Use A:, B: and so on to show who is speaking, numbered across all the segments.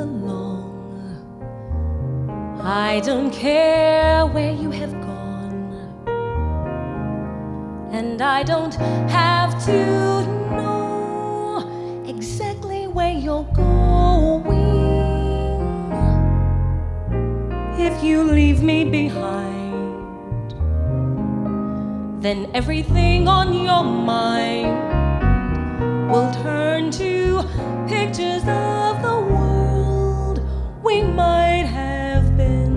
A: along. I don't care where you have gone, and I don't have to know exactly where you're going. If you leave me behind, then everything on your mind will turn to pictures of the world we might have been.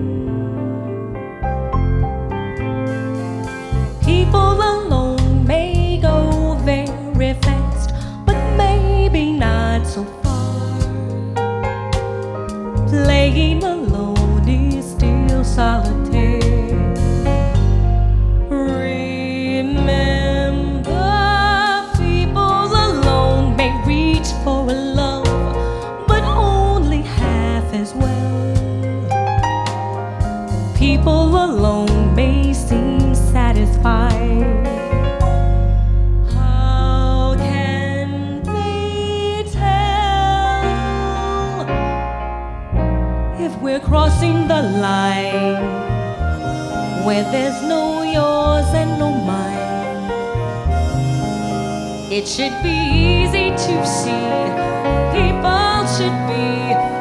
A: People alone may go very fast, but maybe not so far. Playing alone is still solitaire. For a love, but only half as well. People alone may seem satisfied. How can they tell if we're crossing the line where there's no yours and no mine? It should be easy to see. People should be